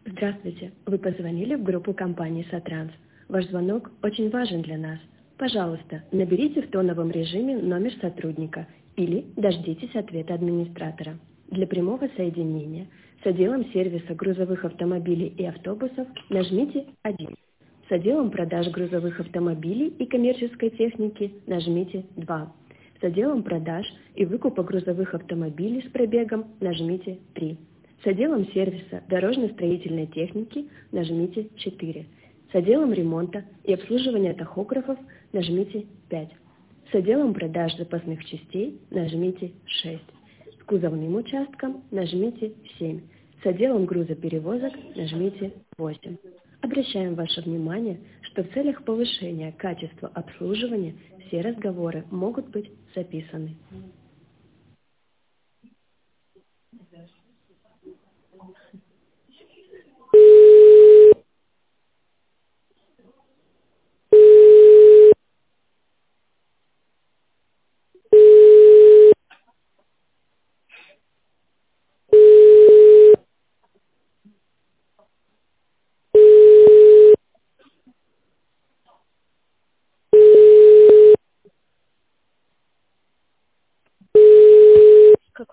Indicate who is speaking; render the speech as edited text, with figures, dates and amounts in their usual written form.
Speaker 1: Здравствуйте, вы позвонили в группу компании «Сатранс». Ваш звонок очень важен для нас. Пожалуйста, наберите в тоновом режиме номер сотрудника или дождитесь ответа администратора. Для прямого соединения с отделом сервиса грузовых автомобилей и автобусов нажмите 1. С отделом продаж грузовых автомобилей и коммерческой техники нажмите 2. С отделом продаж и выкупа грузовых автомобилей с пробегом нажмите 3. С отделом сервиса дорожно-строительной техники нажмите 4. С отделом ремонта и обслуживания тахографов нажмите 5. С отделом продаж запасных частей нажмите 6. С кузовным участком нажмите 7. С отделом грузоперевозок нажмите 8. Обращаем ваше внимание, что в целях повышения качества обслуживания все разговоры могут быть записаны.